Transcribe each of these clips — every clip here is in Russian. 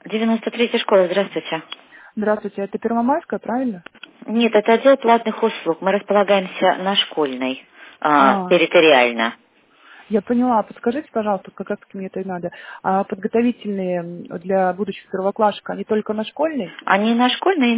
93-я школа, здравствуйте. Здравствуйте, это Первомайская, правильно? Нет, это отдел платных услуг. Мы располагаемся на Школьной, территориально. Я поняла. Подскажите, пожалуйста, как раз-таки мне это и надо. А подготовительные для будущих первоклашек, они только на Школьной? Они на Школьной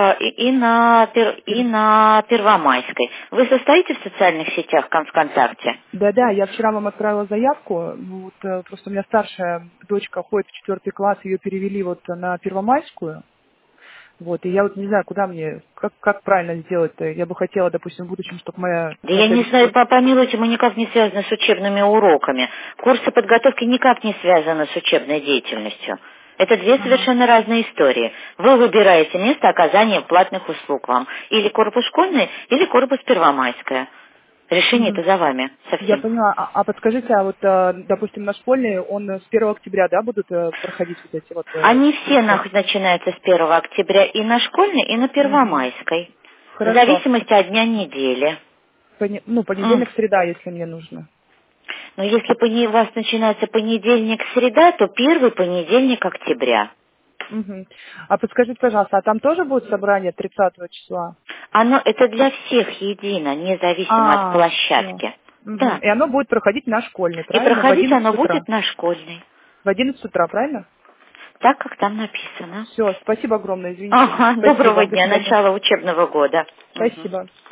и на Первомайской. Вы состоите в социальных сетях ВКонтакте? Да-да, я вчера вам отправила заявку. Просто у меня старшая дочка ходит в 4 класс, ее перевели на Первомайскую. И я не знаю, куда мне, как правильно сделать-то. Я бы хотела, допустим, в будущем, чтобы моя Да на я не следующий знаю, год... помилуйте, мы никак не связаны с учебными уроками. Курсы подготовки никак не связаны с учебной деятельностью. Это две Ага. совершенно разные истории. Вы выбираете место оказания платных услуг вам. Или корпус Школьный, или корпус Первомайская. Решение-то Мгм. за вами Я совсем. поняла. А подскажите, допустим, на Школьной он с 1 октября, да, будут проходить вот эти Они все курсы? начинаются с 1 октября и на Школьной, и на Мгм. Первомайской. В Хорошо. зависимости от дня недели. Понедельник, среда, если мне нужно. Но если у вас начинается понедельник, среда, то первый понедельник октября. Мгм. А подскажите, пожалуйста, а там тоже будет собрание 30 числа? Это для всех едино, независимо от Все. площадки. Да. И оно будет проходить на Школьной, И правильно? В проходить 11 оно утра. будет на Школьной. В 11 утра, правильно? Так, как там написано. Все, спасибо огромное, извините. Ага, Спасибо, доброго до дня, свидания. начало учебного года. Мгм. Спасибо.